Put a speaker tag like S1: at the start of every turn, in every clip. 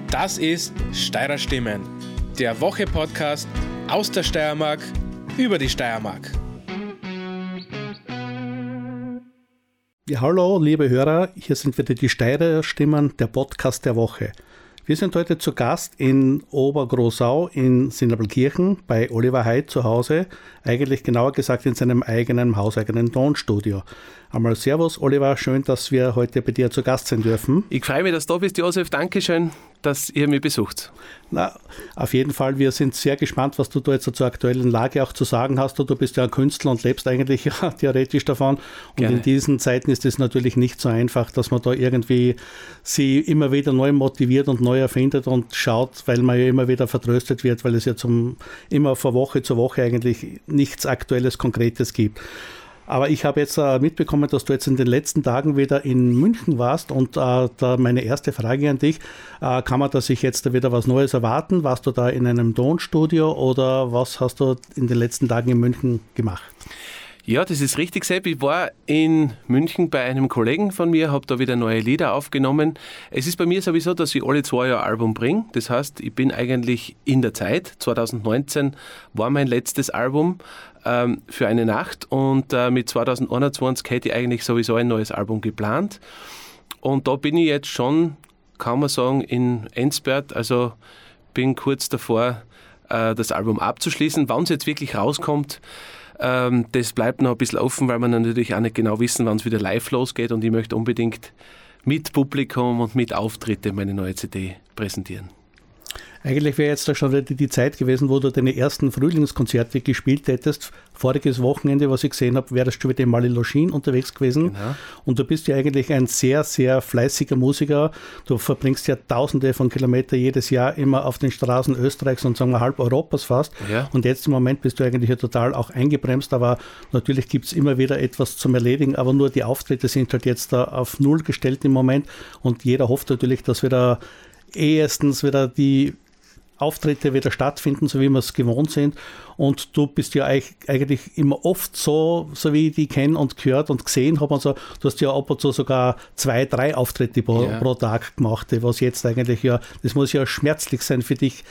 S1: Das ist Steirer Stimmen, der Woche-Podcast aus der Steiermark über die Steiermark.
S2: Ja, hallo, liebe Hörer, hier sind wieder die Steirer Stimmen, der Podcast der Woche. Wir sind heute zu Gast in Obergroßau in Sinnabelkirchen bei Oliver Heid zu Hause, eigentlich genauer gesagt in seinem eigenen hauseigenen Tonstudio. Einmal Servus, Oliver, schön, dass wir heute bei dir zu Gast sein dürfen.
S3: Ich freue mich, dass du da bist, Josef. Dankeschön, dass ihr mich besucht.
S2: Na, auf jeden Fall, wir sind sehr gespannt, was du da jetzt zur aktuellen Lage auch zu sagen hast. Du bist ja ein Künstler und lebst eigentlich ja theoretisch davon. Und
S3: Gerne.
S2: In diesen Zeiten ist es natürlich nicht so einfach, dass man da irgendwie sie immer wieder neu motiviert und neu erfindet und schaut, weil man ja immer wieder vertröstet wird, weil es ja immer von Woche zu Woche eigentlich nichts Aktuelles, Konkretes gibt. Aber ich habe jetzt mitbekommen, dass du jetzt in den letzten Tagen wieder in München warst und da meine erste Frage an dich, kann man da sich jetzt da wieder was Neues erwarten? Warst du da in einem Tonstudio oder was hast du in den letzten Tagen in München gemacht?
S3: Ja, das ist richtig, Sepp. Ich war in München bei einem Kollegen von mir, habe da wieder neue Lieder aufgenommen. Es ist bei mir sowieso, dass ich alle 2 Jahre ein Album bringe. Das heißt, ich bin eigentlich in der Zeit. 2019 war mein letztes Album für eine Nacht und mit 2021 hätte ich eigentlich sowieso ein neues Album geplant. Und da bin ich jetzt schon, kann man sagen, in Endspurt, also bin kurz davor, das Album abzuschließen. Wann es jetzt wirklich rauskommt, das bleibt noch ein bisschen offen, weil wir natürlich auch nicht genau wissen, wann es wieder live losgeht und ich möchte unbedingt mit Publikum und mit Auftritte meine neue CD präsentieren.
S2: Eigentlich wäre jetzt da schon wieder die Zeit gewesen, wo du deine ersten Frühlingskonzerte gespielt hättest. Voriges Wochenende, was ich gesehen habe, wärst du schon wieder in Malilochin unterwegs gewesen.
S3: Genau.
S2: Und du bist ja eigentlich ein sehr, sehr fleißiger Musiker. Du verbringst ja Tausende von Kilometern jedes Jahr immer auf den Straßen Österreichs und sagen wir halb Europas fast.
S3: Ja.
S2: Und jetzt im Moment bist du eigentlich ja total auch eingebremst, aber natürlich gibt es immer wieder etwas zum Erledigen, aber nur die Auftritte sind halt jetzt da auf Null gestellt im Moment und jeder hofft natürlich, dass wieder ehestens wieder die Auftritte wieder stattfinden, so wie wir es gewohnt sind. Und du bist ja eigentlich immer oft so wie ich die kenne und gehört und gesehen habe. Also, du hast ja ab und zu sogar 2, 3 Auftritte pro Tag gemacht, was jetzt eigentlich ja, das muss ja schmerzlich sein für dich,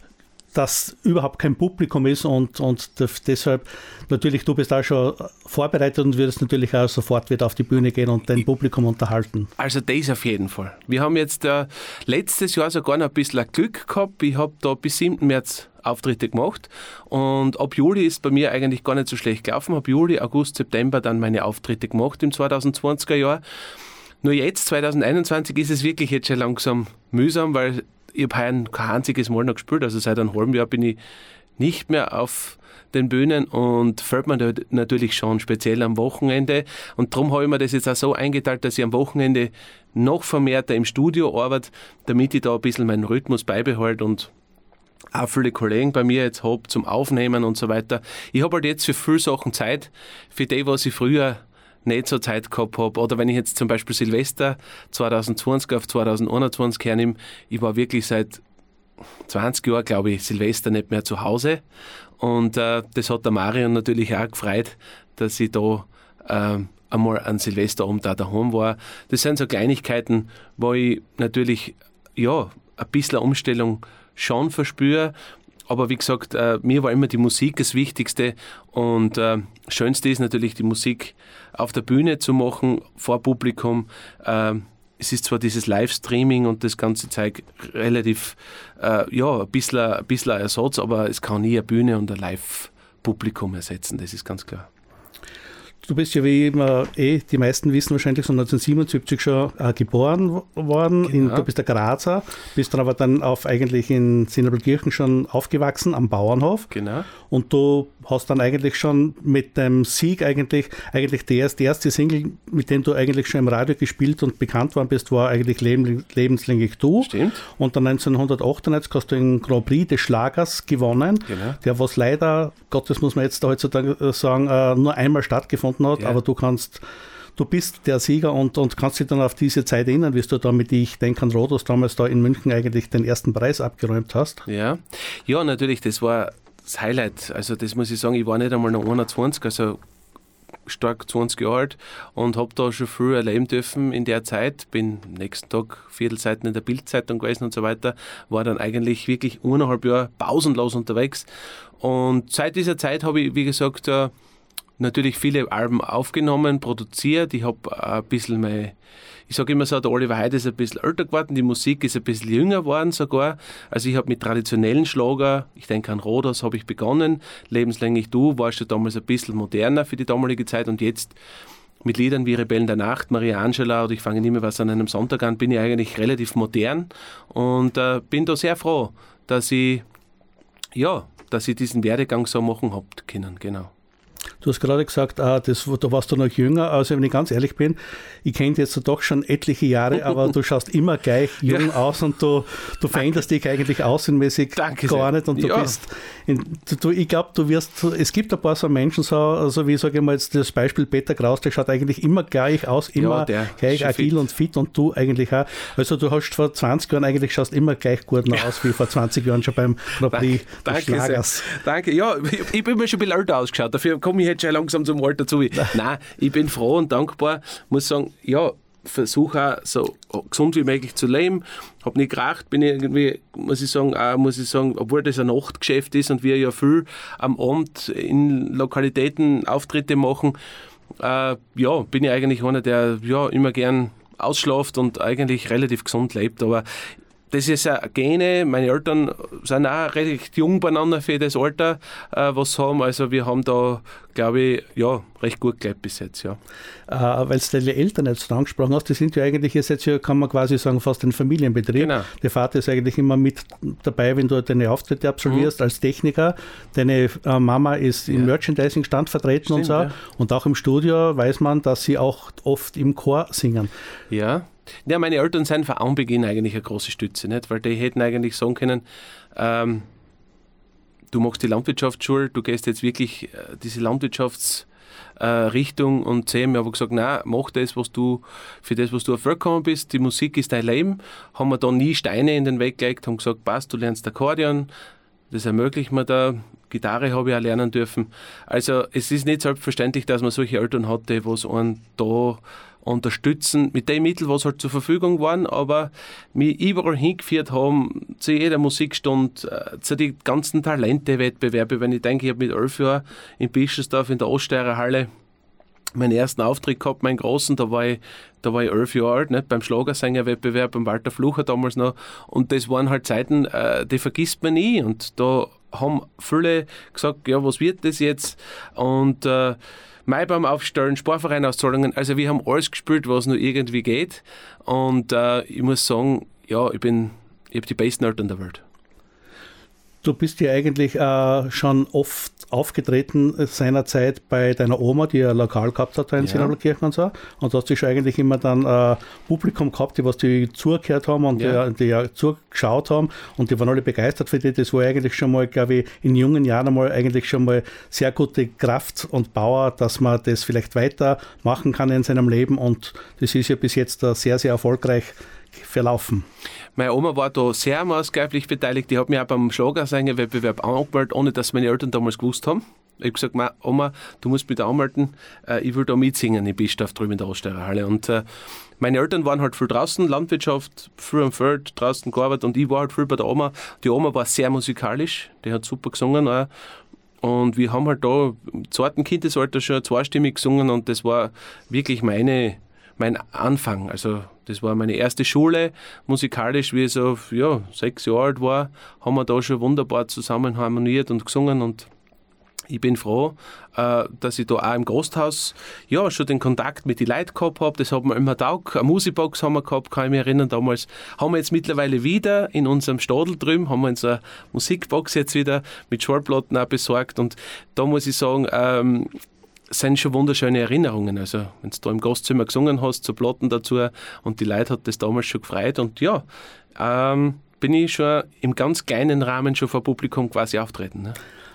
S2: dass überhaupt kein Publikum ist und deshalb natürlich, du bist auch schon vorbereitet und wirst natürlich auch sofort wieder auf die Bühne gehen und dein Publikum unterhalten.
S3: Also das auf jeden Fall. Wir haben jetzt letztes Jahr sogar noch ein bisschen Glück gehabt. Ich habe da bis 7. März Auftritte gemacht und ab Juli ist bei mir eigentlich gar nicht so schlecht gelaufen. Ab Juli, August, September dann meine Auftritte gemacht im 2020er Jahr. Nur jetzt, 2021, ist es wirklich jetzt schon langsam mühsam, weil ich habe heuer kein einziges Mal noch gespielt, also seit einem halben Jahr bin ich nicht mehr auf den Bühnen und fällt mir da natürlich schon, speziell am Wochenende. Und darum habe ich mir das jetzt auch so eingeteilt, dass ich am Wochenende noch vermehrter im Studio arbeite, damit ich da ein bisschen meinen Rhythmus beibehalte und auch viele Kollegen bei mir jetzt habe zum Aufnehmen und so weiter. Ich habe halt jetzt für viele Sachen Zeit, für die, was ich früher nicht so Zeit gehabt habe. Oder wenn ich jetzt zum Beispiel Silvester 2020 auf 2021 hernehme, ich war wirklich seit 20 Jahren, glaube ich, Silvester nicht mehr zu Hause. Und das hat der Marion natürlich auch gefreut, dass ich da einmal an Silvesterabend da daheim war. Das sind so Kleinigkeiten, wo ich natürlich ein bisschen Umstellung schon verspüre. Aber wie gesagt, mir war immer die Musik das Wichtigste und Schönste ist natürlich die Musik auf der Bühne zu machen, vor Publikum. Es ist zwar dieses Livestreaming und das ganze Zeug relativ, ein bisschen ein Ersatz, aber es kann nie eine Bühne und ein Live-Publikum ersetzen, das ist ganz klar.
S2: Du bist ja, wie immer die meisten wissen, wahrscheinlich so 1977 schon geboren worden.
S3: Genau.
S2: Du bist der Grazer, bist dann aber dann eigentlich in Sinnabelkirchen schon aufgewachsen, am Bauernhof.
S3: Genau.
S2: Und du hast dann eigentlich schon mit dem Sieg eigentlich die erste Single, mit dem du eigentlich schon im Radio gespielt und bekannt worden bist, war eigentlich Lebenslänglich du.
S3: Stimmt.
S2: Und dann 1998 hast du den Grand Prix des Schlagers gewonnen,
S3: Genau.
S2: der was leider, Gott, das muss man jetzt heutzutage sagen, nur einmal stattgefunden hat, aber du bist der Sieger und kannst dich dann auf diese Zeit erinnern, wie du da mit Ich denke an Rhodos damals da in München eigentlich den ersten Preis abgeräumt hast.
S3: Ja, natürlich, das war das Highlight. Also das muss ich sagen, ich war nicht einmal noch 21, also stark 20 Jahre alt und habe da schon früh erleben dürfen in der Zeit. Bin am nächsten Tag Viertelseiten in der Bildzeitung gewesen und so weiter. War dann eigentlich wirklich 1,5 Jahre pausenlos unterwegs. Und seit dieser Zeit habe ich, wie gesagt, natürlich viele Alben aufgenommen, produziert. Ich habe ein bisschen ich sage immer so, der Oliver Heide ist ein bisschen älter geworden, die Musik ist ein bisschen jünger geworden sogar. Also ich habe mit traditionellen Schlager, ich denke an Rhodos, habe ich begonnen. Lebenslänglich Du war schon damals ein bisschen moderner für die damalige Zeit und jetzt mit Liedern wie Rebellen der Nacht, Maria Angela oder Ich fange nie mehr was an einem Sonntag an, bin ich eigentlich relativ modern und bin da sehr froh, dass ich diesen Werdegang so machen habe können, genau.
S2: Du hast gerade gesagt, da warst du noch jünger. Also wenn ich ganz ehrlich bin, ich kenne dich jetzt doch schon etliche Jahre, aber du schaust immer gleich jung aus und du veränderst dich eigentlich außenmäßig gar nicht. Und du bist, ich glaube, es gibt ein paar so Menschen, so wie, sage ich mal jetzt das Beispiel Peter Kraus, der schaut eigentlich immer gleich aus, immer gleich agil fit. Und fit und du eigentlich auch. Also du hast vor 20 Jahren eigentlich schaust immer gleich gut noch aus wie vor 20 Jahren schon beim Grand Prix des Schlagers.
S3: Danke, ja, ich bin mir schon ein bisschen älter ausgeschaut, dafür komme ich jetzt schon langsam zum Alter zu. Nein, ich bin froh und dankbar, muss sagen, ja, versuche auch so gesund wie möglich zu leben, habe nicht geraucht, bin irgendwie, muss ich sagen, obwohl das ein Nachtgeschäft ist und wir ja viel am Abend in Lokalitäten Auftritte machen, bin ich eigentlich einer, der immer gern ausschläft und eigentlich relativ gesund lebt, aber das ist ja Gene, meine Eltern sind auch recht jung beieinander für das Alter, was sie haben. Also wir haben da, glaube ich, recht gut gelebt bis jetzt. Ja.
S2: Weil du deine Eltern jetzt angesprochen hast, die sind ja eigentlich jetzt ja, kann man quasi sagen, fast ein Familienbetrieb. Genau. Der Vater ist eigentlich immer mit dabei, wenn du deine Auftritte absolvierst als Techniker. Deine Mama ist im Merchandising-Stand vertreten. Stimmt, und so. Ja. Und auch im Studio weiß man, dass sie auch oft im Chor singen.
S3: Ja. Ja, meine Eltern sind von Anbeginn eigentlich eine große Stütze, nicht? Weil die hätten eigentlich sagen können, du machst die Landwirtschaftsschule, du gehst jetzt wirklich diese Landwirtschaftsrichtung und sie haben mir aber gesagt, nein, mach das, was du erfolgreich bist, die Musik ist dein Leben, haben wir da nie Steine in den Weg gelegt, haben gesagt, passt, du lernst Akkordeon, das ermöglicht mir da, Gitarre habe ich auch lernen dürfen. Also es ist nicht selbstverständlich, dass man solche Eltern hatte, was einen da unterstützen, mit den Mitteln, was halt zur Verfügung waren, aber mich überall hingeführt haben, zu jeder Musikstunde, zu den ganzen Talente-Wettbewerbe. Wenn ich denke, ich habe mit 11 Jahren in Bischofsdorf in der Oststeirer Halle meinen ersten Auftritt gehabt, meinen großen, da war ich 11 Jahre alt, nicht? Beim Schlagersänger-Wettbewerb, beim Walter Flucher damals noch, und das waren halt Zeiten, die vergisst man nie, und da haben viele gesagt, ja, was wird das jetzt? Und Maibaum aufstellen, Sportvereinauszahlungen, also wir haben alles gespielt, was nur irgendwie geht, und ich muss sagen, ja, ich habe die besten Eltern der Welt.
S2: Du bist ja eigentlich schon oft aufgetreten seinerzeit bei deiner Oma, die ja lokal gehabt hat in Sinabelkirchen und so. Und du hast dich eigentlich immer dann Publikum gehabt, die zugehört haben und die zugeschaut haben, und die waren alle begeistert für dich. Das war eigentlich schon mal, glaube ich, in jungen Jahren einmal eigentlich schon mal sehr gute Kraft und Power, dass man das vielleicht weitermachen kann in seinem Leben, und das ist ja bis jetzt sehr, sehr erfolgreich verlaufen.
S3: Meine Oma war da sehr maßgeblich beteiligt. Die hat mich auch beim Schlagersänger-Wettbewerb angemeldet, ohne dass meine Eltern damals gewusst haben. Ich habe gesagt, Oma, du musst mich da anmelden, ich will da mitsingen in Bischofsdorf drüben in der Oststeirer Halle. Und meine Eltern waren halt viel draußen, Landwirtschaft, früh am Feld, draußen gearbeitet, und ich war halt viel bei der Oma. Die Oma war sehr musikalisch, die hat super gesungen auch. Und wir haben halt da im zarten Kindesalter schon zweistimmig gesungen, und das war wirklich mein Anfang. Also das war meine erste Schule, musikalisch, wie ich so 6 Jahre alt war, haben wir da schon wunderbar zusammen harmoniert und gesungen, und ich bin froh, dass ich da auch im Gasthaus schon den Kontakt mit den Leuten gehabt habe. Das hat mir immer taugt. Eine Musikbox haben wir gehabt, kann ich mich erinnern. Damals haben wir jetzt mittlerweile wieder in unserem Stadel drüben, haben wir uns eine Musikbox jetzt wieder mit Schallplatten auch besorgt, und da muss ich sagen, sind schon wunderschöne Erinnerungen. Also wenn du da im Gastzimmer gesungen hast, zu Platten dazu, und die Leute hat das damals schon gefreut, und bin ich schon im ganz kleinen Rahmen schon vor Publikum quasi auftreten. Ne?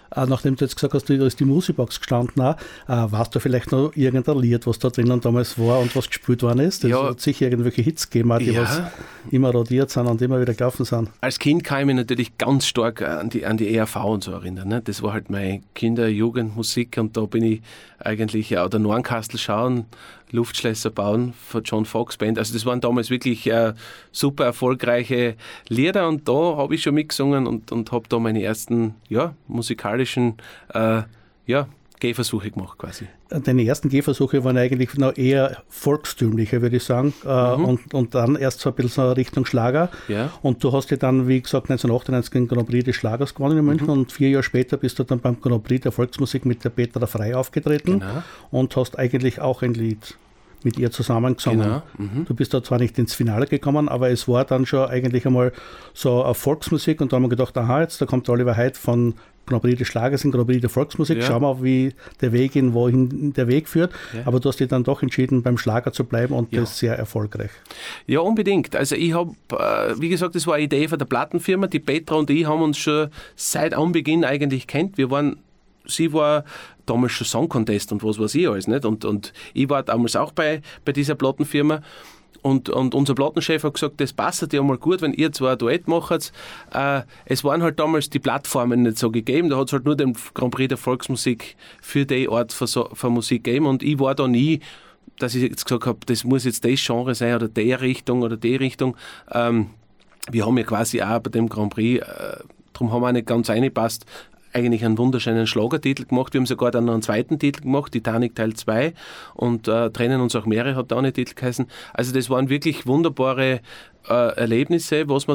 S2: Nachdem du jetzt gesagt hast, da ist die Musibox gestanden, weißt du vielleicht noch irgendein Lied, was da drinnen damals war und was gespielt worden ist? Es hat sicher irgendwelche Hits gegeben, die was immer radiert sind und immer wieder gelaufen sind.
S3: Als Kind kann ich mich natürlich ganz stark an die ERV und so erinnern. Ne? Das war halt meine Kinder-Jugendmusik und da bin ich eigentlich der Nornkastel schauen, Luftschlösser bauen von John Fox Band. Also das waren damals wirklich super erfolgreiche Lieder und da habe ich schon mitgesungen und habe da meine ersten musikalischen Gehversuche gemacht quasi.
S2: Deine ersten Gehversuche waren eigentlich noch eher volkstümlicher, würde ich sagen, und dann erst so ein bisschen so Richtung Schlager.
S3: Ja.
S2: Und du hast ja dann, wie gesagt, 1998 den Grand Prix des Schlagers gewonnen in München und 4 Jahre später bist du dann beim Grand Prix der Volksmusik mit der Petra Frey aufgetreten und hast eigentlich auch ein Lied mit ihr zusammen gesungen. Genau. Du bist da zwar nicht ins Finale gekommen, aber es war dann schon eigentlich einmal so eine Volksmusik und da haben wir gedacht, jetzt da kommt der Oliver Heid von Grand Prix des Schlagers in Grand Prix der Volksmusik. Schauen wir, wie der Weg wohin der Weg führt. Ja. Aber du hast dich dann doch entschieden, beim Schlager zu bleiben und das sehr erfolgreich.
S3: Ja, unbedingt. Also ich habe, wie gesagt, das war eine Idee von der Plattenfirma. Die Petra und ich haben uns schon seit Anbeginn eigentlich kennt. Sie war damals schon Song Contest und was weiß ich alles, nicht? Und ich war damals auch bei dieser Plattenfirma. Und unser Plattenchef hat gesagt, das passt ja mal gut, wenn ihr zwei ein Duett macht. Es waren halt damals die Plattformen nicht so gegeben, da hat es halt nur den Grand Prix der Volksmusik für die Art von Musik gegeben und ich war da nie, dass ich jetzt gesagt habe, das muss jetzt das Genre sein oder die Richtung. Wir haben ja quasi auch bei dem Grand Prix, darum haben wir auch nicht ganz reingepasst, eigentlich einen wunderschönen Schlagertitel gemacht. Wir haben sogar dann noch einen zweiten Titel gemacht, Titanic Teil 2 und Trennen uns auch Meere hat da auch einen Titel geheißen. Also das waren wirklich wunderbare Erlebnisse, was wir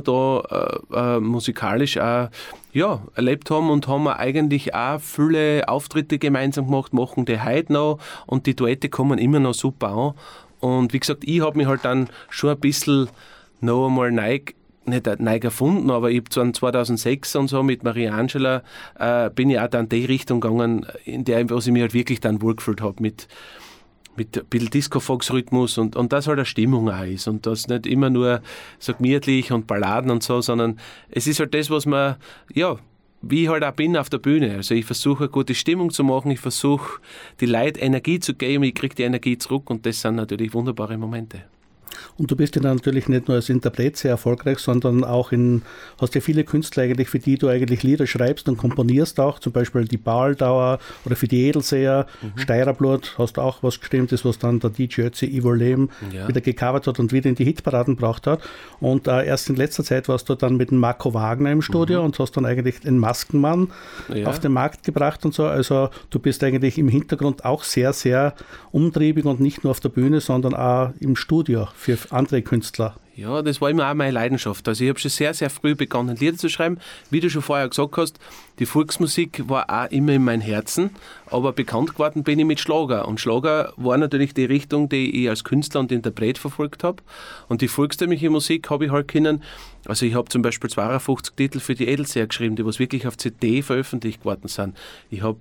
S3: da musikalisch auch erlebt haben und haben wir eigentlich auch viele Auftritte gemeinsam gemacht, machen die heute noch und die Duette kommen immer noch super an. Und wie gesagt, ich habe mich halt dann schon ein bisschen noch einmal nicht erfunden, aber ich habe 2006 und so mit Maria Angela bin ich auch dann die Richtung gegangen, in der was ich mich halt wirklich dann wohlgefühlt habe mit ein bisschen Disco-Fox-Rhythmus und das halt eine Stimmung auch ist und das nicht immer nur so gemütlich und Balladen und so, sondern es ist halt das, was man, wie ich halt auch bin auf der Bühne. Also ich versuche eine gute Stimmung zu machen, ich versuche die Leuten Energie zu geben, ich kriege die Energie zurück und das sind natürlich wunderbare Momente.
S2: Und du bist ja natürlich nicht nur als Interpret sehr erfolgreich, sondern auch hast ja viele Künstler eigentlich, für die du eigentlich Lieder schreibst und komponierst auch, zum Beispiel die Baldauer oder für die Edelseher, Steirerblut hast du auch was geschrieben, das was dann der DJ Ötzi Ivo Lehm wieder gecovert hat und wieder in die Hitparaden gebracht hat. Und erst in letzter Zeit warst du dann mit dem Marco Wagner im Studio und hast dann eigentlich den Maskenmann auf den Markt gebracht und so. Also du bist eigentlich im Hintergrund auch sehr, sehr umtriebig und nicht nur auf der Bühne, sondern auch im Studio für andere Künstler.
S3: Ja, das war immer auch meine Leidenschaft. Also ich habe schon sehr, sehr früh begonnen, Lieder zu schreiben. Wie du schon vorher gesagt hast, die Volksmusik war auch immer in meinem Herzen, aber bekannt geworden bin ich mit Schlager. Und Schlager war natürlich die Richtung, die ich als Künstler und Interpret verfolgt habe. Und die volkstümliche Musik habe ich halt können. Also ich habe zum Beispiel 52 Titel für die Edelseher geschrieben, die was wirklich auf CD veröffentlicht worden sind. Ich habe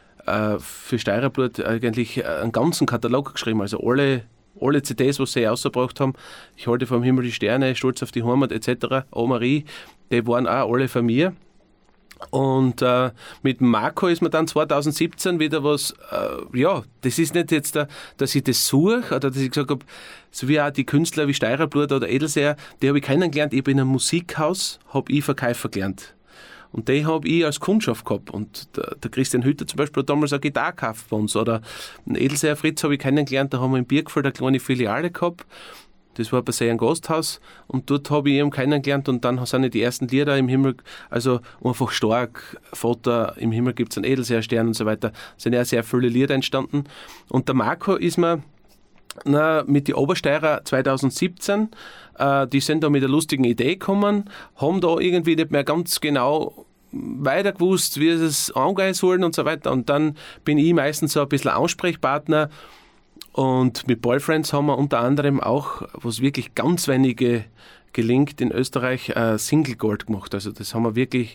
S3: für Steirerblut eigentlich einen ganzen Katalog geschrieben, also alle CDs, was sie ausgebracht haben, Ich halte vom Himmel die Sterne, Stolz auf die Heimat etc., Oh Marie, die waren auch alle von mir. Und mit Marco ist mir dann 2017 wieder was, das ist nicht jetzt, dass ich das suche oder dass ich gesagt habe, so wie auch die Künstler wie Steirerblut oder Edelseher, die habe ich kennengelernt, ich bin in einem Musikhaus, habe ich Verkäufer gelernt. Und die habe ich als Kundschaft gehabt. Und der Christian Hütter zum Beispiel hat damals eine Gitarre gekauft bei uns. Oder einen Edelseher Fritz habe ich kennengelernt, da haben wir in Birkfeld eine kleine Filiale gehabt. Das war bei seinem Gasthaus. Und dort habe ich ihn kennengelernt und dann sind die ersten Lieder im Himmel, also einfach stark, Vater, im Himmel gibt es einen Edelseher-Stern und so weiter, sind ja sehr viele Lieder entstanden. Und der Marco ist mir mit den Obersteirer 2017, die sind da mit einer lustigen Idee gekommen, haben da irgendwie nicht mehr ganz genau weiter gewusst, wie sie es angehen sollen und so weiter. Und dann bin ich meistens so ein bisschen Ansprechpartner. Und mit Boyfriends haben wir unter anderem auch, was wirklich ganz wenige gelingt, in Österreich Single Gold gemacht. Also das war wirklich,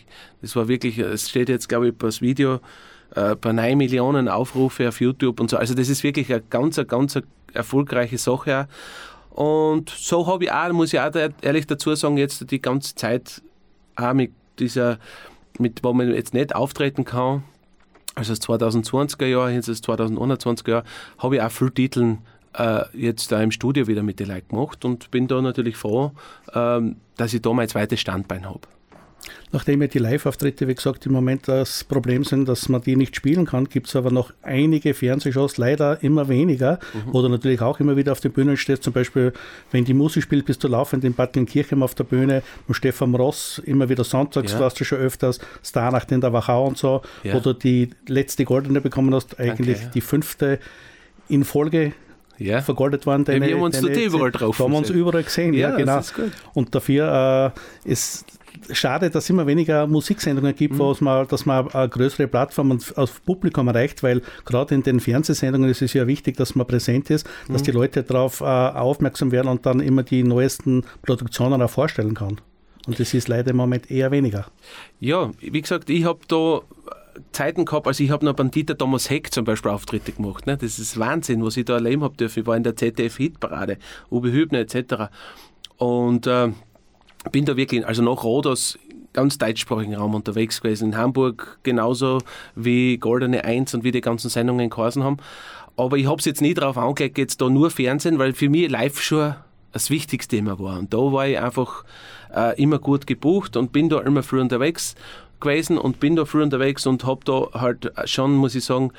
S3: es steht jetzt glaube ich das Video bei 9 Millionen Aufrufe auf YouTube und so. Also das ist wirklich eine ganz erfolgreiche Sache. Und so habe ich auch, muss ich auch ehrlich dazu sagen, jetzt die ganze Zeit auch mit dieser wo man jetzt nicht auftreten kann, also das 2020er Jahr, jetzt das 2021er Jahr, habe ich auch viele Titel jetzt da im Studio wieder mit den Leuten gemacht und bin da natürlich froh, dass ich da mein zweites Standbein habe.
S2: Nachdem ja die Live-Auftritte, wie gesagt, im Moment das Problem sind, dass man die nicht spielen kann, gibt es aber noch einige Fernsehshows, leider immer weniger, wo du natürlich auch immer wieder auf den Bühnen stehst. Zum Beispiel, wenn die Musik spielt, bist du laufend in Bad Kirchheim auf der Bühne, mit Stefan Ross, immer wieder sonntags, du hast ja schon öfters Starnacht in der Wachau und so, wo du die letzte Goldene bekommen hast, eigentlich die 5. in Folge vergoldet worden.
S3: Wir haben uns dort überall drauf.
S2: Da haben wir uns überall gesehen, genau.
S3: Das ist gut.
S2: Und dafür ist schade, dass es immer weniger Musiksendungen gibt, dass man eine größere Plattform auf Publikum erreicht, weil gerade in den Fernsehsendungen ist es ja wichtig, dass man präsent ist, dass die Leute darauf aufmerksam werden und dann immer die neuesten Produktionen auch vorstellen kann. Und das ist leider im Moment eher weniger.
S3: Ja, wie gesagt, ich habe da Zeiten gehabt, also ich habe noch beim Dieter Thomas Heck zum Beispiel Auftritte gemacht. Ne? Das ist Wahnsinn, was ich da erleben habe dürfen. Ich war in der ZDF-Hitparade, Uwe Hübner etc. Und bin da wirklich, also nach Rhodos, ganz deutschsprachigen Raum unterwegs gewesen. In Hamburg genauso wie Goldene 1 und wie die ganzen Sendungen geheißen haben. Aber ich habe es jetzt nie darauf angelegt, jetzt da nur Fernsehen, weil für mich live schon das wichtigste immer war. Und da war ich einfach immer gut gebucht und bin da immer früh unterwegs gewesen und bin da früh unterwegs und habe da halt schon, muss ich sagen,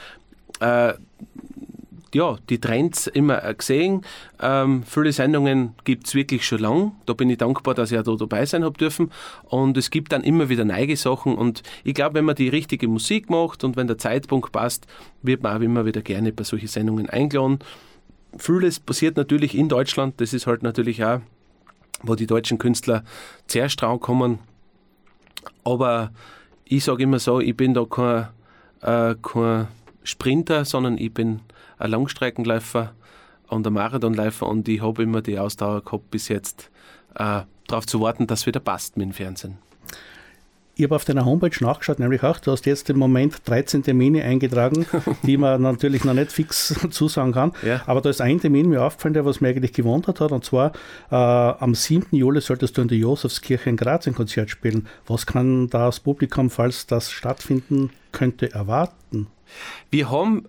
S3: die Trends immer gesehen. Viele Sendungen gibt es wirklich schon lang. Da bin ich dankbar, dass ich auch da dabei sein habe dürfen. Und es gibt dann immer wieder neue Sachen. Und ich glaube, wenn man die richtige Musik macht und wenn der Zeitpunkt passt, wird man auch immer wieder gerne bei solchen Sendungen eingeladen. Vieles passiert natürlich in Deutschland. Das ist halt natürlich auch, wo die deutschen Künstler zuerst kommen. Aber ich sage immer so, ich bin da kein Sprinter, sondern ich bin ein Langstreckenläufer und ein Marathonläufer und ich habe immer die Ausdauer gehabt, bis jetzt darauf zu warten, dass es wieder passt mit dem Fernsehen.
S2: Ich habe auf deiner Homepage nachgeschaut, nämlich auch, du hast jetzt im Moment 13 Termine eingetragen, die man natürlich noch nicht fix zusagen kann. Ja. Aber da ist ein Termin mir aufgefallen, der was mir eigentlich gewundert hat, und zwar am 7. Juli solltest du in der Josefskirche in Graz ein Konzert spielen. Was kann das Publikum, falls das stattfinden könnte, erwarten?
S3: Wir haben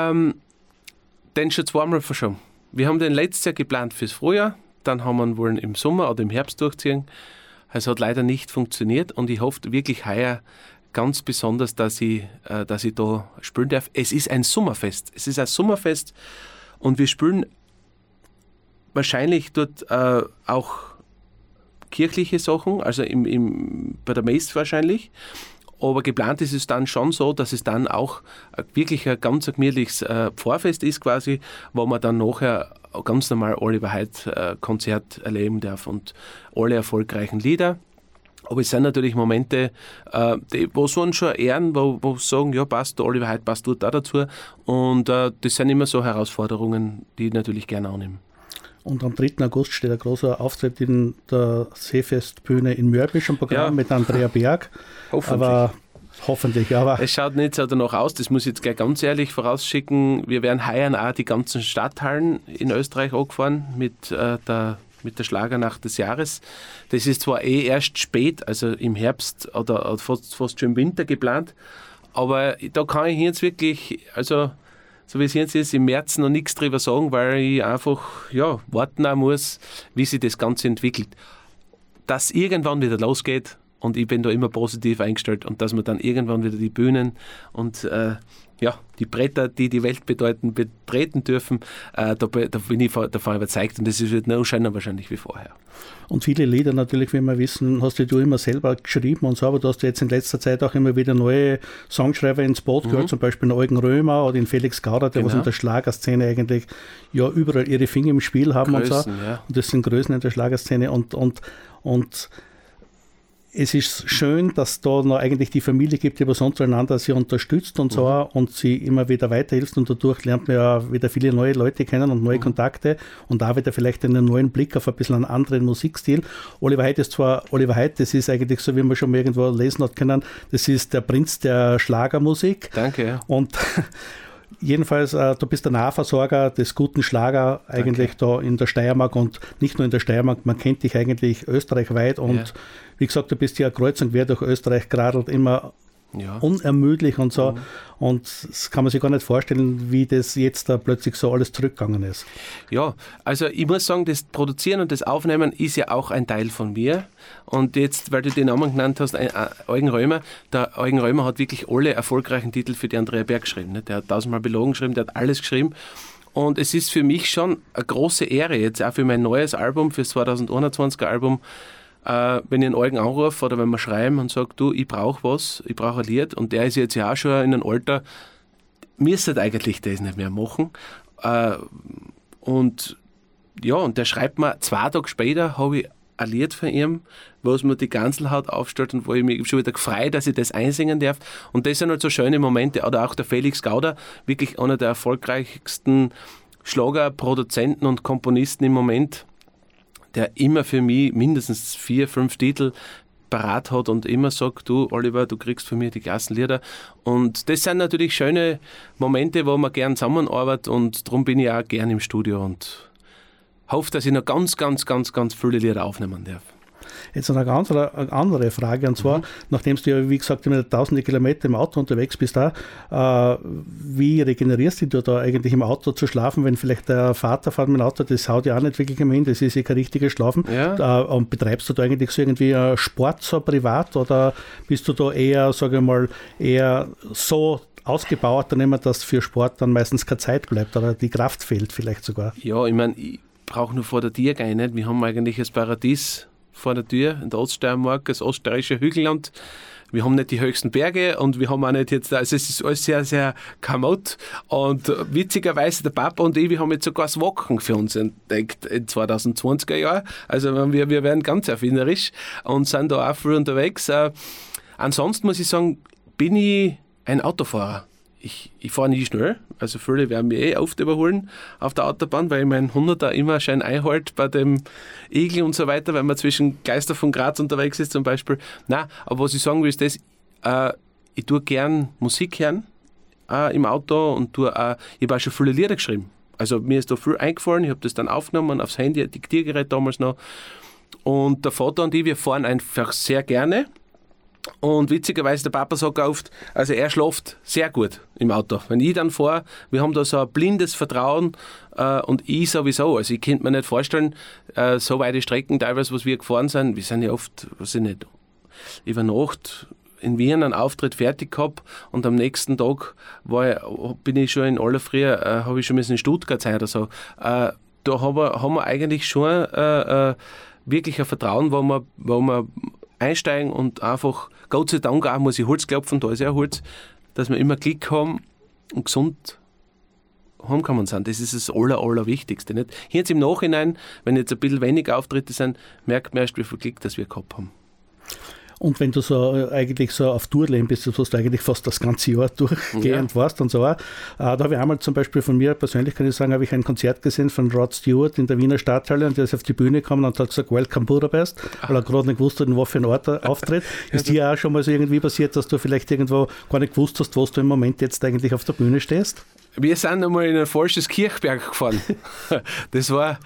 S3: den schon zweimal verschoben. Wir haben den letztes Jahr geplant fürs Frühjahr, dann haben wir ihn wollen im Sommer oder im Herbst durchziehen. Es hat leider nicht funktioniert und ich hoffe wirklich heuer ganz besonders, dass ich da spielen darf. Es ist ein Sommerfest. Es ist ein Sommerfest und wir spielen wahrscheinlich dort auch kirchliche Sachen, also bei der Messe wahrscheinlich. Aber geplant ist es dann schon so, dass es dann auch wirklich ein ganz gemütliches Pfarrfest ist quasi, wo man dann nachher ganz normal Oliver Heydt Konzert erleben darf und alle erfolgreichen Lieder. Aber es sind natürlich Momente, wo so schon ehren, wo sagen, ja passt, der Oliver Heydt passt dort auch dazu. Und das sind immer so Herausforderungen, die ich natürlich gerne annehme.
S2: Und am 3. August steht ein großer Auftritt in der Seefestbühne in Mörbisch am Programm mit Andrea Berg. Hoffentlich. Aber
S3: es schaut nicht so danach aus, das muss ich jetzt gleich ganz ehrlich vorausschicken. Wir werden heuer auch die ganzen Stadthallen in Österreich angefahren mit der Schlagernacht des Jahres. Das ist zwar erst spät, also im Herbst oder fast schon im Winter geplant, aber da kann ich jetzt wirklich, also so wie es jetzt ist, im März noch nichts drüber sagen, weil ich einfach warten auch muss, wie sich das Ganze entwickelt. Dass irgendwann wieder losgeht und ich bin da immer positiv eingestellt und dass wir dann irgendwann wieder die Bühnen und die Bretter, die die Welt bedeuten, betreten dürfen, da bin ich davon überzeugt und das wird noch schöner wahrscheinlich wie vorher.
S2: Und viele Lieder natürlich, wie wir wissen, hast du immer selber geschrieben und so, aber du hast jetzt in letzter Zeit auch immer wieder neue Songschreiber ins Boot gehört, zum Beispiel den Eugen Römer oder den Felix Gauder, der was in der Schlagerszene eigentlich überall ihre Finger im Spiel haben Größen, und so. Ja. Und das sind Größen in der Schlagerszene und es ist schön, dass da noch eigentlich die Familie gibt, die was untereinander sie unterstützt und so und sie immer wieder weiterhilft und dadurch lernt man ja wieder viele neue Leute kennen und neue Kontakte und da wieder vielleicht einen neuen Blick auf ein bisschen einen anderen Musikstil. Oliver Heydt, das ist eigentlich so, wie man schon mal irgendwo lesen hat können, das ist der Prinz der Schlagermusik.
S3: Danke. Ja.
S2: Und Jedenfalls, du bist der Nahversorger des guten Schlager eigentlich da in der Steiermark und nicht nur in der Steiermark, man kennt dich eigentlich österreichweit und wie gesagt, du bist ja eine Kreuzung quer durch Österreich geradelt, immer unermüdlich und so. Und das kann man sich gar nicht vorstellen, wie das jetzt da plötzlich so alles zurückgegangen ist.
S3: Ja, also ich muss sagen, das Produzieren und das Aufnehmen ist ja auch ein Teil von mir. Und jetzt, weil du den Namen genannt hast, Eugen Römer, der Eugen Römer hat wirklich alle erfolgreichen Titel für die Andrea Berg geschrieben. Ne? Der hat 1000-mal Belogen geschrieben, der hat alles geschrieben. Und es ist für mich schon eine große Ehre, jetzt auch für mein neues Album, für das 2021er Album, wenn ich einen Eugen anrufe oder wenn wir schreiben und sage, du, ich brauche was, ich brauche ein Lied und der ist jetzt ja auch schon in einem Alter, müsste eigentlich das nicht mehr machen. Und der schreibt mir, 2 Tage später habe ich ein Lied von ihm, was mir die Ganselhaut aufstellt und wo ich mich schon wieder gefreut, dass ich das einsingen darf. Und das sind halt so schöne Momente. Oder auch der Felix Gauder, wirklich einer der erfolgreichsten Schlagerproduzenten und Komponisten im Moment, der immer für mich mindestens 4, 5 Titel parat hat und immer sagt, du Oliver, du kriegst von mir die Klassenlieder. Und das sind natürlich schöne Momente, wo man gern zusammenarbeitet und darum bin ich auch gern im Studio und hoffe, dass ich noch ganz, ganz, ganz, ganz viele Lieder aufnehmen darf.
S2: Jetzt noch eine andere Frage, und zwar, nachdem du ja, wie gesagt, immer tausende Kilometer im Auto unterwegs bist, wie regenerierst du da eigentlich im Auto zu schlafen, wenn vielleicht der Vater fährt mit dem Auto, das haut ja auch nicht wirklich hin, das ist ja kein richtiges Schlafen. Ja. Und betreibst du da eigentlich so irgendwie Sport so privat oder bist du da eher, sage ich mal, eher so ausgebaut, dann immer, dass für Sport dann meistens keine Zeit bleibt oder die Kraft fehlt vielleicht sogar?
S3: Ja, ich meine, ich brauche nur vor der Tür gehen, nicht? Wir haben eigentlich das Paradies vor der Tür in der Oststeiermark, das oststeirische Hügelland. Wir haben nicht die höchsten Berge und wir haben auch nicht jetzt, also es ist alles sehr, sehr kamott. Und witzigerweise, der Papa und ich, wir haben jetzt sogar das Wacken für uns entdeckt in 2020er Jahr. Also wir werden ganz erfinderisch und sind da auch früh unterwegs. Ansonsten muss ich sagen, bin ich ein Autofahrer. Ich fahre nie schnell, also viele werden mich oft überholen auf der Autobahn, weil ich meinen 100er immer schön einhalte bei dem Igel und so weiter, weil man zwischen Geister von Graz unterwegs ist zum Beispiel. Nein, aber was ich sagen will, ist das, ich tue gern Musik hören im Auto und ich habe auch schon viele Lieder geschrieben. Also mir ist da viel eingefallen, ich habe das dann aufgenommen aufs Handy, ein Diktiergerät damals noch. Und der Vater und ich, wir fahren einfach sehr gerne. Und witzigerweise, der Papa sagt oft, also er schläft sehr gut im Auto. Wenn ich dann fahre, wir haben da so ein blindes Vertrauen und ich sowieso. Also ich könnte mir nicht vorstellen, so weite Strecken teilweise, was wir gefahren sind, wir sind ja oft, weiß ich nicht, über Nacht in Wien einen Auftritt fertig gehabt und am nächsten Tag bin ich schon in aller Früh, habe ich schon in Stuttgart sein oder so. Da haben wir eigentlich schon wirklich ein Vertrauen, wo wir einsteigen und einfach, Gott sei Dank auch, muss ich Holz klopfen, da ist ja Holz, dass wir immer Glück haben und gesund heimkommen sind. Das ist das Allerwichtigste. Nicht? Jetzt im Nachhinein, wenn jetzt ein bisschen weniger Auftritte sind, merkt man erst, wie viel Glück das wir gehabt haben.
S2: Und wenn du so eigentlich so auf Tourleben bist, was du eigentlich fast das ganze Jahr durchgehend warst und so, da habe ich einmal zum Beispiel von mir persönlich, kann ich sagen, habe ich ein Konzert gesehen von Rod Stewart in der Wiener Stadthalle und der ist auf die Bühne gekommen und hat gesagt, Welcome Budapest, weil er gerade nicht gewusst hat, in was für ein Ort er auftritt. Ist dir auch schon mal so irgendwie passiert, dass du vielleicht irgendwo gar nicht gewusst hast, was du im Moment jetzt eigentlich auf der Bühne stehst?
S3: Wir sind einmal in ein falsches Kirchberg gefahren. Das war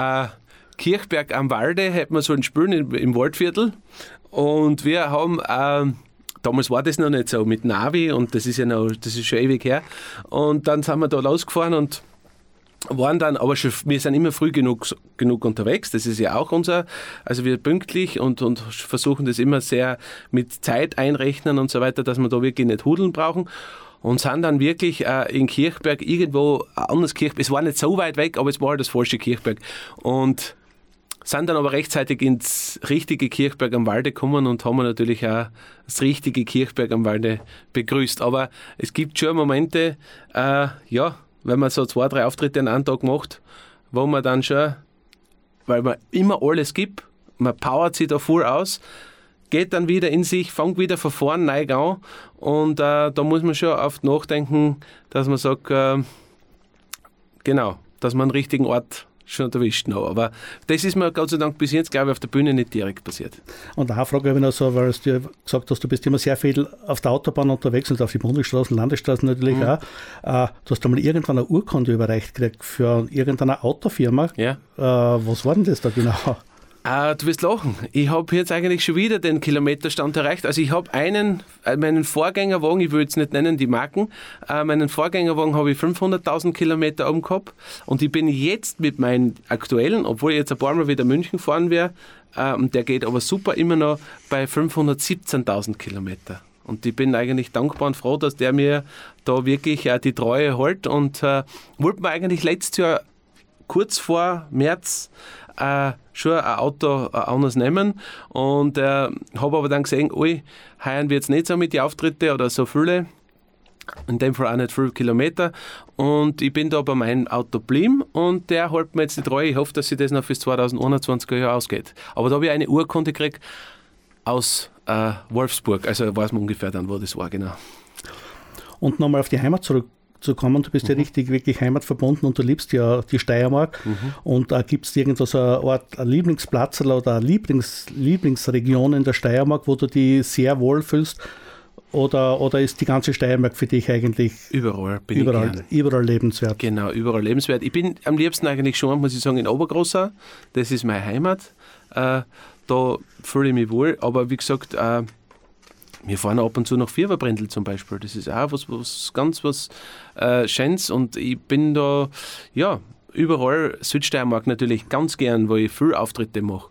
S3: Kirchberg am Walde, hätten wir so ein Spielen im Waldviertel. Und wir haben, damals war das noch nicht so mit Navi und das ist schon ewig her. Und dann sind wir da losgefahren und waren dann, aber schon, wir sind immer früh genug unterwegs, das ist ja auch also wir pünktlich und versuchen das immer sehr mit Zeit einrechnen und so weiter, dass wir da wirklich nicht hudeln brauchen. Und sind dann wirklich in Kirchberg irgendwo, ein anderes Kirchberg, es war nicht so weit weg, aber es war halt das falsche Kirchberg. Und sind dann aber rechtzeitig ins richtige Kirchberg am Walde gekommen und haben natürlich auch das richtige Kirchberg am Walde begrüßt. Aber es gibt schon Momente, wenn man so 2, 3 Auftritte an einem Tag macht, wo man dann schon, weil man immer alles gibt, man powert sich da voll aus, geht dann wieder in sich, fängt wieder von vorn neu an und da muss man schon oft nachdenken, dass man sagt, dass man einen richtigen Ort schon erwischt noch. Aber das ist mir Gott sei Dank bis jetzt, glaube ich, auf der Bühne nicht direkt passiert.
S2: Und eine Frage habe ich noch so, weil du gesagt hast, du bist immer sehr viel auf der Autobahn unterwegs und auf die Bundesstraßen, Landesstraßen natürlich auch. Du hast einmal irgendwann eine Urkunde überreicht gekriegt für irgendeine Autofirma.
S3: Ja.
S2: Was war denn das da genau?
S3: Du wirst lachen. Ich habe jetzt eigentlich schon wieder den Kilometerstand erreicht. Also ich habe meinen Vorgängerwagen, ich will jetzt nicht nennen die Marken, meinen Vorgängerwagen habe ich 500.000 Kilometer oben gehabt und ich bin jetzt mit meinem aktuellen, obwohl ich jetzt ein paar Mal wieder München fahren werde, der geht aber super immer noch bei 517.000 Kilometer. Und ich bin eigentlich dankbar und froh, dass der mir da wirklich die Treue hält und wollte mir eigentlich letztes Jahr kurz vor März schon ein Auto anders nehmen und habe aber dann gesehen, heuern wir jetzt nicht so mit den Auftritten oder so viele, in dem Fall auch nicht viele Kilometer und ich bin da bei meinem Auto geblieben und der hält mir jetzt die Treue. Ich hoffe, dass sich das noch fürs 2021er Jahr ausgeht. Aber da habe ich eine Urkunde gekriegt aus Wolfsburg, also weiß man ungefähr dann, wo das war, genau.
S2: Und nochmal auf die Heimat zurückzukommen, du bist ja richtig, wirklich heimatverbunden und du liebst ja die Steiermark. Und gibt es irgendwo so eine Art ein Lieblingsplatz oder eine Lieblingsregion in der Steiermark, wo du dich sehr wohl fühlst? Oder ist die ganze Steiermark für dich eigentlich
S3: überall
S2: lebenswert?
S3: Genau, überall lebenswert. Ich bin am liebsten eigentlich schon, muss ich sagen, in Obergroßau. Das ist meine Heimat. Da fühle ich mich wohl. Aber wie gesagt, wir fahren ab und zu nach Vierverbrendel zum Beispiel. Das ist auch was Schönes. Und ich bin da, ja, überall Südsteiermark natürlich ganz gern, wo ich viel Auftritte mache.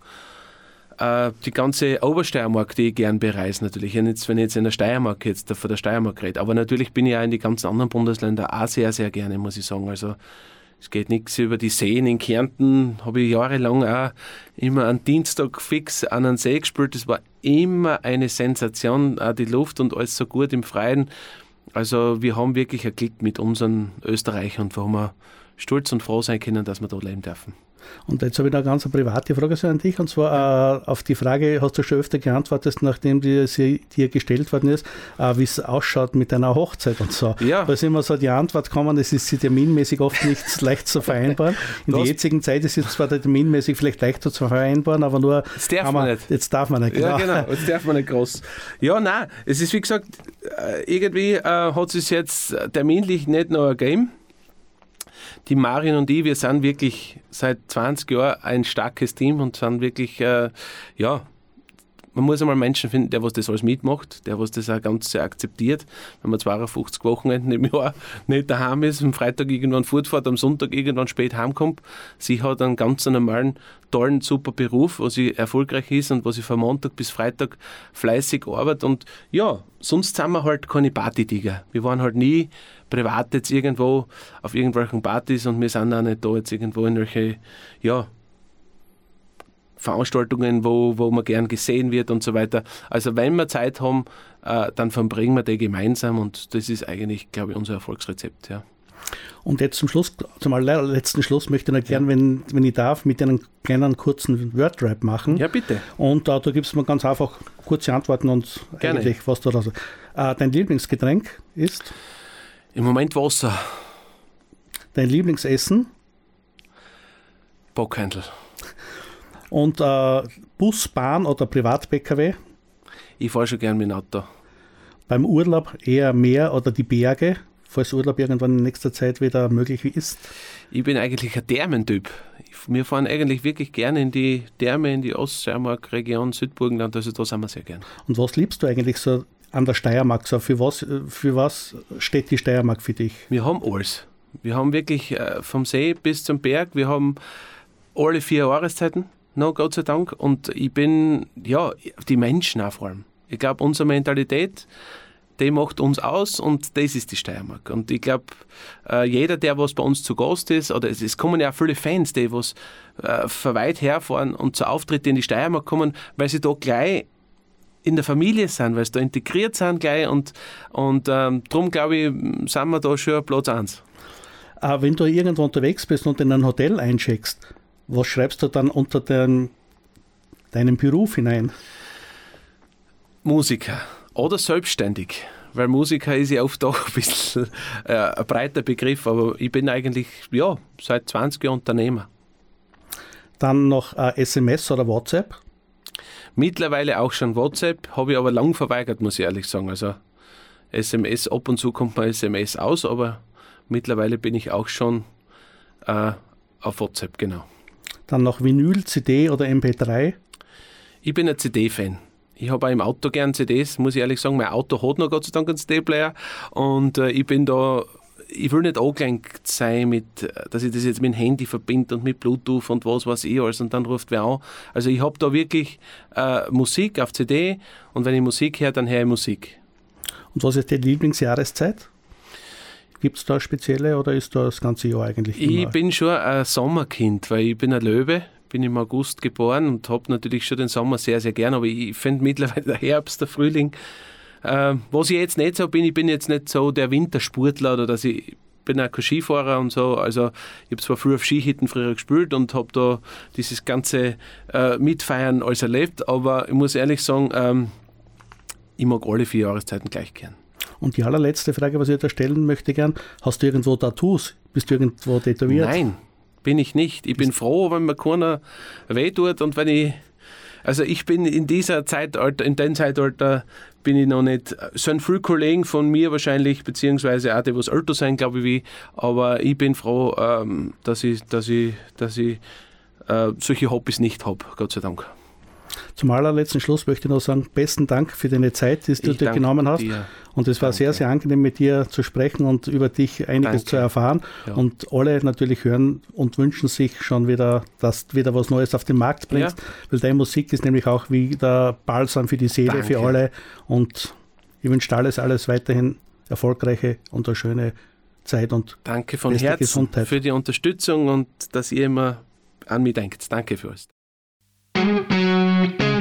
S3: Die ganze Obersteiermark, die ich gern bereise natürlich. Wenn ich jetzt in der Steiermark von der Steiermark rede. Aber natürlich bin ich auch in die ganzen anderen Bundesländer auch sehr, sehr gerne, muss ich sagen. Also es geht nichts über die Seen in Kärnten. Habe ich jahrelang auch immer am Dienstag fix an einen See gespielt. Das war immer eine Sensation, auch die Luft und alles so gut im Freien. Also wir haben wirklich ein Glück mit unseren Österreichern, wo wir stolz und froh sein können, dass wir da leben dürfen.
S2: Und jetzt habe ich noch eine ganz private Frage so an dich, und zwar auf die Frage, hast du schon öfter geantwortet, nachdem sie dir gestellt worden ist, wie es ausschaut mit einer Hochzeit und so.
S3: Ja.
S2: Da ist immer so die Antwort gekommen, es ist terminmäßig oft nicht leicht zu vereinbaren. In der jetzigen Zeit ist es zwar terminmäßig vielleicht leichter zu vereinbaren, aber nur...
S3: Jetzt darf man nicht.
S2: Jetzt darf man nicht,
S3: genau. Ja, genau, jetzt darf man nicht groß. Ja, nein, es ist wie gesagt, irgendwie hat es jetzt terminlich nicht noch ergeben. Die Marion und ich, wir sind wirklich seit 20 Jahren ein starkes Team und sind wirklich, man muss einmal Menschen finden, der was das alles mitmacht, der was das auch ganz sehr akzeptiert. Wenn man 52 Wochenenden im Jahr nicht daheim ist, am Freitag irgendwann fortfährt, am Sonntag irgendwann spät heimkommt. Sie hat einen ganz normalen, tollen, super Beruf, wo sie erfolgreich ist und wo sie von Montag bis Freitag fleißig arbeitet. Und ja, sonst sind wir halt keine Partytiger. Wir waren halt nie privat jetzt irgendwo auf irgendwelchen Partys und wir sind auch nicht da jetzt irgendwo in welche, Veranstaltungen, wo man gern gesehen wird und so weiter. Also wenn wir Zeit haben, dann verbringen wir die gemeinsam und das ist eigentlich, glaube ich, unser Erfolgsrezept. Ja.
S2: Und jetzt zum allerletzten Schluss möchte ich noch gern, wenn ich darf, mit einem kleinen kurzen Wordrap machen.
S3: Ja, bitte.
S2: Und da gibst du mir ganz einfach kurze Antworten und
S3: gerne.
S2: Eigentlich, was du da sagst. Dein Lieblingsgetränk ist?
S3: Im Moment Wasser.
S2: Dein Lieblingsessen?
S3: Bockhändel.
S2: Und Bus, Bahn oder Privat-PKW?
S3: Ich fahre schon gern mit dem Auto.
S2: Beim Urlaub eher Meer oder die Berge, falls Urlaub irgendwann in nächster Zeit wieder möglich ist?
S3: Ich bin eigentlich ein Thermentyp. Wir fahren eigentlich wirklich gerne in die Therme, in die Oststeiermark-Region, Südburgenland, also da sind wir sehr gern.
S2: Und was liebst du eigentlich so an der Steiermark? So, für was steht die Steiermark für dich?
S3: Wir haben alles. Wir haben wirklich vom See bis zum Berg, wir haben alle 4 Jahreszeiten, no, Gott sei Dank. Und ich bin, die Menschen auch vor allem. Ich glaube, unsere Mentalität, die macht uns aus und das ist die Steiermark. Und ich glaube, jeder, der was bei uns zu Gast ist, oder es kommen ja auch viele Fans, die was von weit herfahren und zu Auftritten in die Steiermark kommen, weil sie da gleich in der Familie sind, weil sie da integriert sind gleich und darum, glaube ich, sind wir da schon Platz 1.
S2: Wenn du irgendwo unterwegs bist und in ein Hotel eincheckst, was schreibst du dann unter deinen Beruf hinein?
S3: Musiker oder selbstständig, weil Musiker ist ja oft auch ein bisschen ein breiter Begriff, aber ich bin eigentlich seit 20 Jahren Unternehmer.
S2: Dann noch SMS oder WhatsApp?
S3: Mittlerweile auch schon WhatsApp, habe ich aber lang verweigert, muss ich ehrlich sagen. Also SMS, ab und zu kommt mal SMS aus, aber mittlerweile bin ich auch schon auf WhatsApp, genau.
S2: Dann noch Vinyl, CD oder MP3?
S3: Ich bin ein CD-Fan. Ich habe auch im Auto gern CDs, muss ich ehrlich sagen. Mein Auto hat noch Gott sei Dank einen CD-Player und ich will nicht angelenkt sein, dass ich das jetzt mit dem Handy verbinde und mit Bluetooth und was weiß ich alles und dann ruft wer an. Also ich habe da wirklich Musik auf CD und wenn ich Musik höre, dann höre ich Musik.
S2: Und was ist die Lieblingsjahreszeit? Gibt es da spezielle oder ist da das ganze Jahr eigentlich immer?
S3: Ich bin schon ein Sommerkind, weil ich bin ein Löwe, bin im August geboren und habe natürlich schon den Sommer sehr, sehr gern, aber ich finde mittlerweile der Herbst, der Frühling, was ich jetzt nicht so bin, ich bin jetzt nicht so der Wintersportler oder dass ich bin auch kein Skifahrer und so, also ich habe zwar früher auf Skihütten früher gespielt und habe da dieses ganze Mitfeiern alles erlebt, aber ich muss ehrlich sagen, ich mag alle 4 Jahreszeiten gleich gern.
S2: Und die allerletzte Frage, was ich da stellen möchte gern, hast du irgendwo Tattoos? Bist du irgendwo tätowiert?
S3: Nein, bin ich nicht. Ich bin froh, wenn mir keiner wehtut und wenn ich bin in dem Zeitalter bin ich noch nicht, sind viele Kollegen von mir wahrscheinlich, beziehungsweise auch die, was älter sein, glaube ich, wie, aber ich bin froh, dass ich solche Hobbys nicht habe, Gott sei Dank.
S2: Zum allerletzten Schluss möchte ich noch sagen, besten Dank für deine Zeit, die du dir genommen hast. Und es war sehr, sehr angenehm, mit dir zu sprechen und über dich einiges zu erfahren. Ja. Und alle natürlich hören und wünschen sich schon wieder, dass du wieder was Neues auf den Markt bringst, weil deine Musik ist nämlich auch wie der Balsam für die Seele, für alle. Und ich wünsche dir alles weiterhin erfolgreiche und eine schöne Zeit und
S3: danke von Herzen Gesundheit. Für die Unterstützung und dass ihr immer an mich denkt. Danke für alles.